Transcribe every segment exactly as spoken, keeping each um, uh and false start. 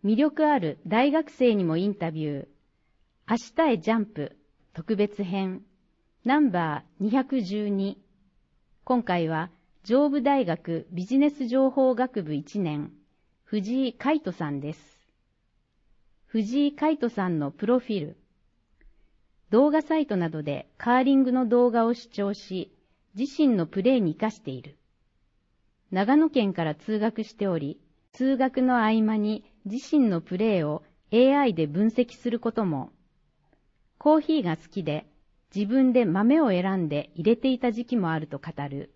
魅力ある大学生にもインタビュー。明日へジャンプ特別編ナンバーにひゃくじゅうに。今回は上武大学ビジネス情報学部いちねん、藤井海人さんです。藤井海人さんのプロフィール。動画サイトなどでカーリングの動画を視聴し、自身のプレーに生かしている。長野県から通学しており、通学の合間に自身のプレーを エーアイ で分析することも。コーヒーが好きで、自分で豆を選んで入れていた時期もあると語る。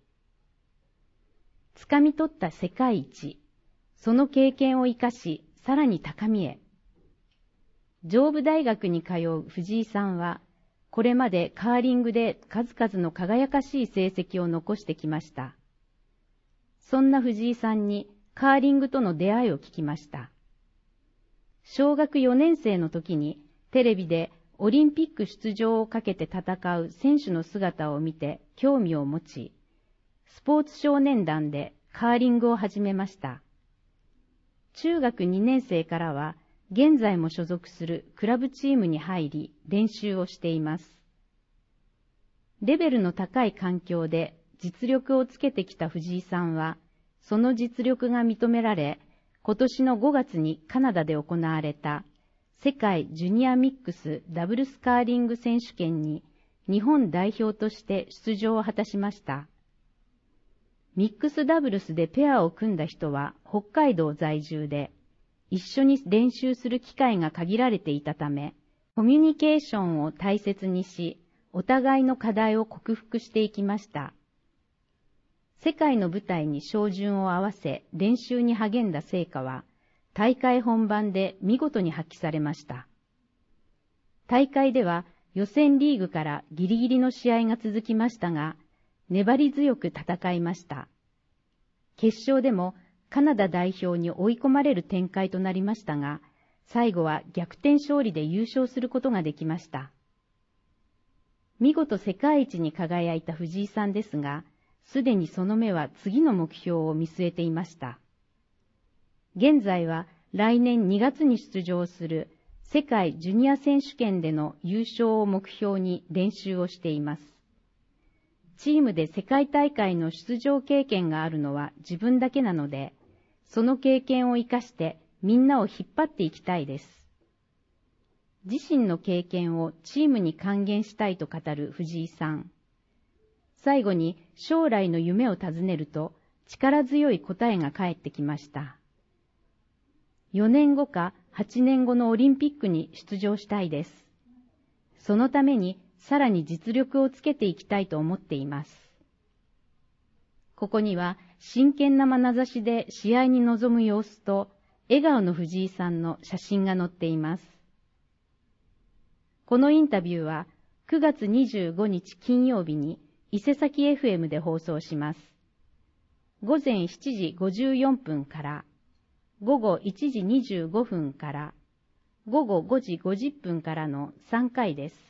掴み取った世界一、その経験を生かし、さらに高みへ。上武大学に通う藤井さんは、これまでカーリングで数々の輝かしい成績を残してきました。そんな藤井さんにカーリングとの出会いを聞きました。小学よねん生の時にテレビでオリンピック出場をかけて戦う選手の姿を見て興味を持ち、スポーツ少年団でカーリングを始めました。中学にねん生からは現在も所属するクラブチームに入り練習をしています。レベルの高い環境で実力をつけてきた藤井さんは、その実力が認められ、今年のごがつにカナダで行われた世界ジュニアミックスダブルスカーリング選手権に日本代表として出場を果たしました。ミックスダブルスでペアを組んだ人は北海道在住で、一緒に練習する機会が限られていたため、コミュニケーションを大切にし、お互いの課題を克服していきました。世界の舞台に照準を合わせ練習に励んだ成果は、大会本番で見事に発揮されました。大会では予選リーグからギリギリの試合が続きましたが、粘り強く戦いました。決勝でもカナダ代表に追い込まれる展開となりましたが、最後は逆転勝利で優勝することができました。見事世界一に輝いた藤井さんですが、すでにその目は次の目標を見据えていました。現在は来年にがつに出場する世界ジュニア選手権での優勝を目標に練習をしています。チームで世界大会の出場経験があるのは自分だけなので、その経験を生かしてみんなを引っ張っていきたいです。自身の経験をチームに還元したいと語る藤井さん。最後に将来の夢を尋ねると力強い答えが返ってきました。よねんごかはちねんごのオリンピックに出場したいです。そのためにさらに実力をつけていきたいと思っています。ここには真剣な眼差しで試合に臨む様子と笑顔の藤井さんの写真が載っています。このインタビューはくがつにじゅうごにち金曜日に伊勢崎 エフエム で放送します。ごぜんしちじごじゅうよんぷんから、ごごいちじにじゅうごふんから、ごごごじごじゅっぷんからのさんかいです。